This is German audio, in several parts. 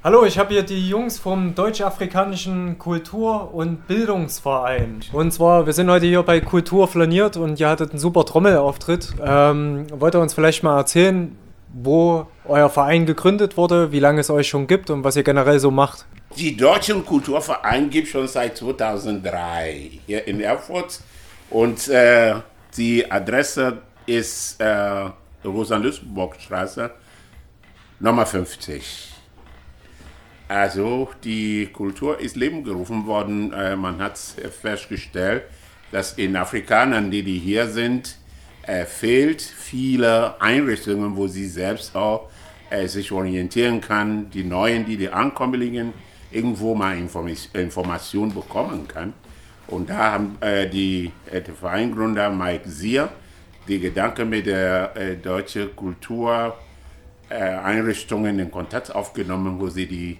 Hallo, ich habe hier die Jungs vom Deutsch-Afrikanischen Kultur- und Bildungsverein. Und zwar, wir sind heute hier bei Kultur flaniert und ihr hattet einen super Trommelauftritt. Wollt ihr uns vielleicht mal erzählen, wo euer Verein gegründet wurde, wie lange es euch schon gibt und was ihr generell so macht? Die Deutschen Kulturverein gibt schon seit 2003 hier in Erfurt und die Adresse ist Rosa-Luxemburg-Straße, Nummer 50. Also die Kultur ist Leben gerufen worden. Man hat festgestellt, dass in Afrikanern, die hier sind, fehlt viele Einrichtungen, wo sie selbst auch sich orientieren kann, die Neuen, die Ankömmlinge irgendwo mal Informationen bekommen kann. Und da haben der Vereingründer Mike Zier die Gedanken mit der deutschen Kultureinrichtungen in Kontakt aufgenommen, wo sie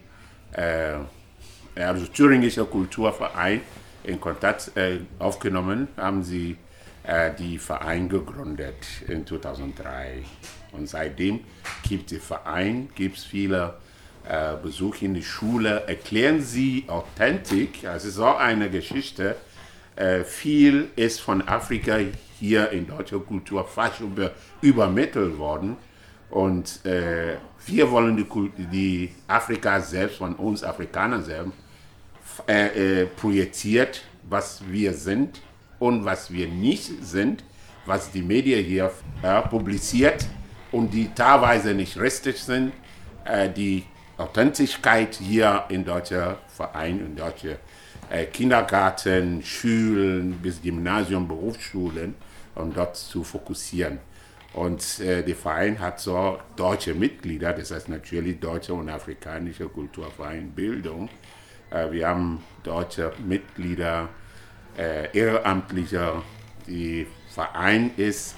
also Thüringischer Kulturverein in Kontakt aufgenommen, haben sie die Verein gegründet in 2003. Und seitdem gibt es Verein, gibt es viele Besuche in die Schule, erklären sie authentisch, also es ist auch eine Geschichte, viel ist von Afrika hier in deutscher Kultur fast übermittelt worden. Und wir wollen die Afrika selbst, von uns Afrikanern selbst, projiziert, was wir sind und was wir nicht sind, was die Medien hier publiziert und die teilweise nicht richtig sind. Die Authentizität hier in deutscher Verein, in deutscher Kindergarten, Schulen bis Gymnasium, Berufsschulen, um dort zu fokussieren. Und der Verein hat so deutsche Mitglieder, das heißt natürlich Deutsche und Afrikanische Kulturverein Bildung. Wir haben deutsche Mitglieder, Ehrenamtliche. Der Verein ist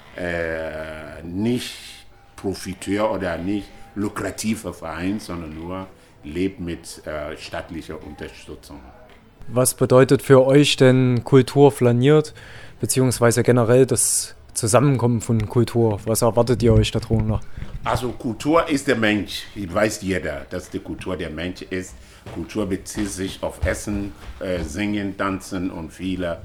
nicht Profiteur oder nicht lukrativer Verein, sondern nur lebt mit staatlicher Unterstützung. Was bedeutet für euch denn Kultur flaniert, beziehungsweise generell das Zusammenkommen von Kultur? Was erwartet ihr euch darunter? Also Kultur ist der Mensch. Weiß jeder, dass die Kultur der Mensch ist. Kultur bezieht sich auf Essen, Singen, Tanzen und viele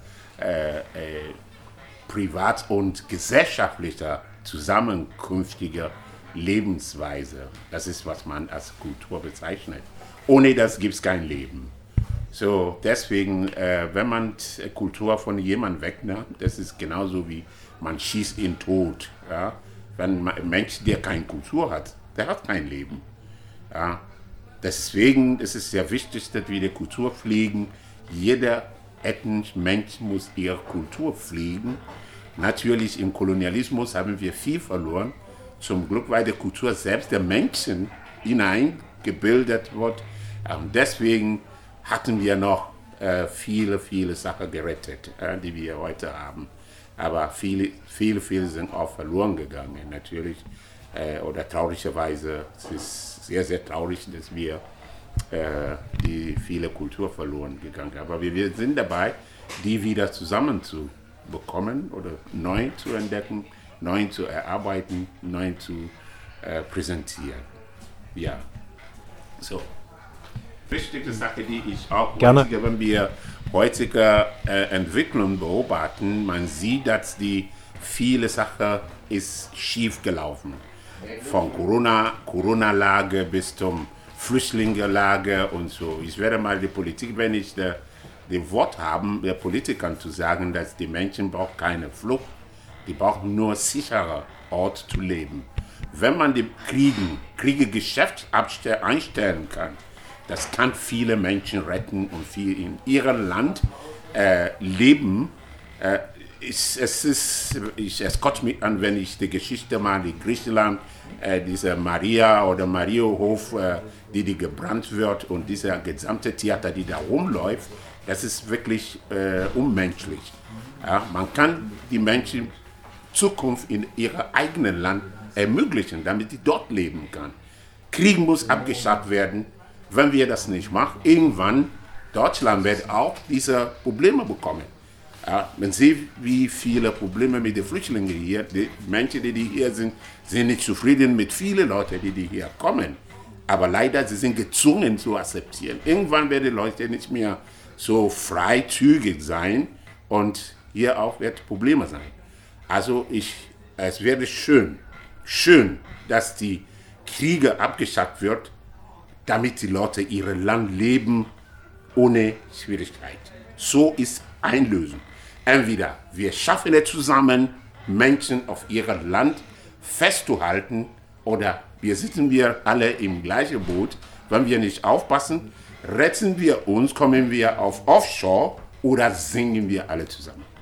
privat- und gesellschaftliche zusammenkünftige Lebensweise. Das ist, was man als Kultur bezeichnet. Ohne das gibt es kein Leben. So, deswegen, wenn man Kultur von jemandem wegnimmt, das ist genauso wie man schießt ihn tot. Ja? Wenn ein Mensch, der keine Kultur hat, der hat kein Leben. Ja? Deswegen ist es sehr wichtig, dass wir die Kultur pflegen. Jeder ethnische Mensch muss ihre Kultur pflegen. Natürlich im Kolonialismus haben wir viel verloren. Zum Glück, weil die Kultur selbst der Menschen hineingebildet wird. Und deswegen hatten wir noch viele Sachen gerettet, die wir heute haben. Aber viele sind auch verloren gegangen, natürlich. Oder traurigerweise, es ist sehr, sehr traurig, dass wir die viele Kultur verloren gegangen haben. Aber wir sind dabei, die wieder zusammenzubekommen oder neu zu entdecken, neu zu erarbeiten, neu zu präsentieren. Ja, so. Wichtige Sache, die ich auch heutige, wenn wir heutige Entwicklung beobachten, man sieht, dass die viele Sachen ist schief gelaufen. Von Corona-Lage bis zum Flüchtlingelage und so. Ich werde mal die Politik, wenn ich das Wort haben, der Politikern zu sagen, dass die Menschen brauchen keine Flucht, die brauchen nur sichere Ort zu leben. Wenn man die Kriege Geschäft einstellen kann, das kann viele Menschen retten und viel in ihrem Land leben. Es kotzt mich an, wenn ich die Geschichte mal in Griechenland, diese Maria oder Mariohof, die gebrannt wird und dieser gesamte Theater, die da rumläuft, das ist wirklich unmenschlich. Ja, man kann die Menschen Zukunft in ihrem eigenen Land ermöglichen, damit sie dort leben kann. Krieg muss abgeschafft werden. Wenn wir das nicht machen, irgendwann Deutschland wird auch diese Probleme bekommen. Ja, man sieht, wie viele Probleme mit den Flüchtlingen hier, die Menschen, die hier sind, sind nicht zufrieden mit vielen Leuten, die hier kommen. Aber leider, sie sind gezwungen zu akzeptieren. Irgendwann werden die Leute nicht mehr so freizügig sein und hier auch wird Probleme sein. Also es wäre schön, dass die Kriege abgeschafft wird, damit die Leute ihr Land leben ohne Schwierigkeit. So ist eine Lösung. Entweder wir schaffen es zusammen, Menschen auf ihrem Land festzuhalten, oder wir sitzen alle im gleichen Boot. Wenn wir nicht aufpassen, retten wir uns, kommen wir auf Offshore oder singen wir alle zusammen.